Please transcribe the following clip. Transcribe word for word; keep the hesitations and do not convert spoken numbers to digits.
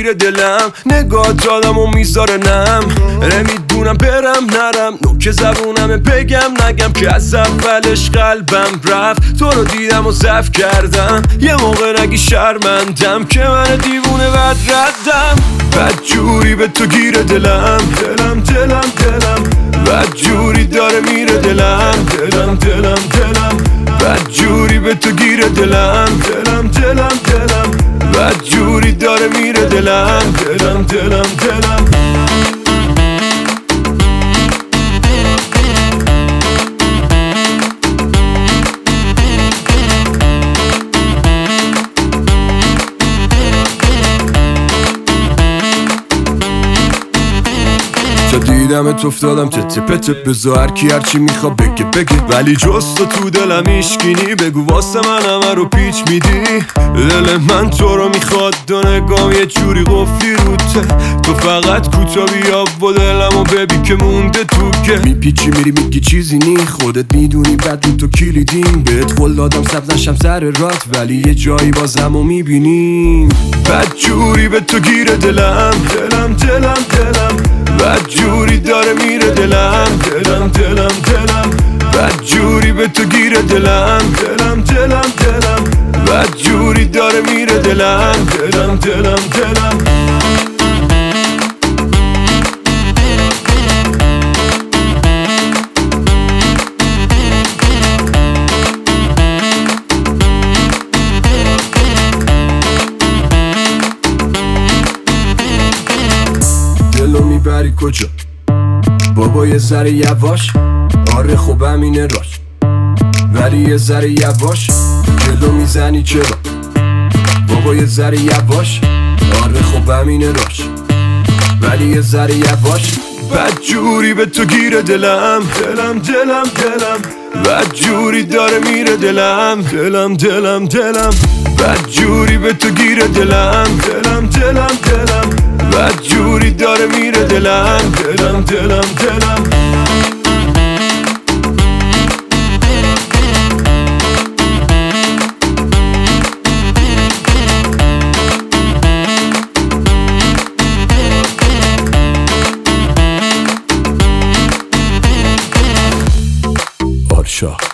گیر دلم، نگاه آدم و میذاره نم. نمیدونم برم نرم، نوک زبونم بگم نگم که از اولش قلبم رفت. تو رو دیدم و ضعف کردم، یه موقع نگی شرمندم که من دیوونه بد ردم. بد جوری به تو گیر دلم، دلم دلم دلم بد جوری داره میره دلم، دلم دلم دلم بد جوری به تو گیر دلم، دلم دلم دلم بد جوری داره میره دلم، دلم دلم دلم دیدمت افتادم تته پته، بذار هر کی هرچی میخواد بگه بگه، ولی جز تو تو دلم ایشگینی. بگو واسه من همه رو پیچ میدی، دل من تو رو میخواد، دو نگام یه جوری قفلی روته. تو فقط کوتا بیا با دلمو ببین که مونده تو که میپیچی میری میگی چیزی نی، خودت میدونی بعد رو تو کلیدیم. بهت قول دادم سبز نشم سر رات، ولی یه جایی بازمو میبینیم. بد جوری به تو گیر دلم، دلم دلم دلم بد جوری داره میره دلم، دلم دلم دلم بد جوری به تو گیر دلم، دلم دلم دلم بد جوری داره میره دلم، دلم دلم دلم دلو میبری کجا بابا؟ یه ذره یواش، آره خب همینه راش، ولی یه ذره یواش جلو میزنی چرا؟ بابا یه ذره یواش، آره خب همینه راش، ولی یه ذره یواش. بد جوری به تو گیر دلم، دلم دلم دلم بد جوری داره میره دلم، دلم دلم دلم بد جوری به تو گیر دلم، دلم دلم دلم بد جوری داره میره دلم، دلم دلم دلم آرشا.